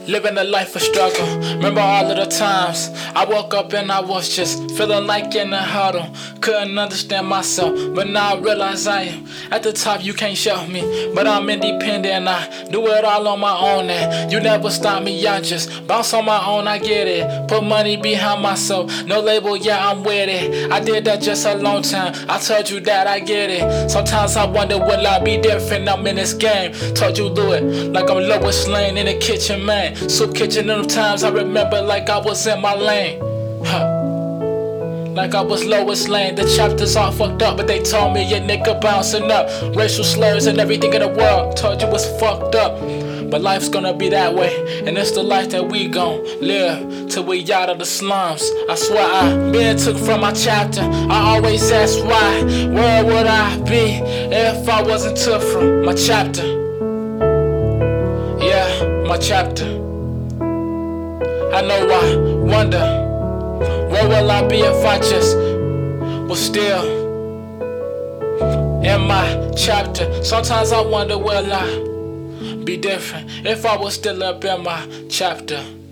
Living a life of struggle. Remember all of the times I woke up and I was just feeling like in a huddle. Couldn't understand myself, but now I realize I am at the top. You can't show me, but I'm independent. I do it all on my own, and you never stop me. I just bounce on my own. I get it. Put money behind myself. No label, yeah, I'm with it. I did that just a long time. I told you that I get it. Sometimes I wonder, will I be different? I'm in this game. Told you do it like I'm Lois Lane in the kitchen, man. Soup kitchen in them times I remember like I was in my lane. Like I was Lois Lane. The chapters all fucked up, but they told me, yeah, nigga, bouncing up. Racial slurs and everything in the world. Told you it's fucked up, but life's gonna be that way, and it's the life that we gon' live till we out of the slums. I swear I been took from my chapter. I always ask why. Where would I be if I wasn't took from my chapter? Yeah, my chapter. I know I wonder, where will I be if I just was still in my chapter? Sometimes I wonder, will I be different if I was still up in my chapter?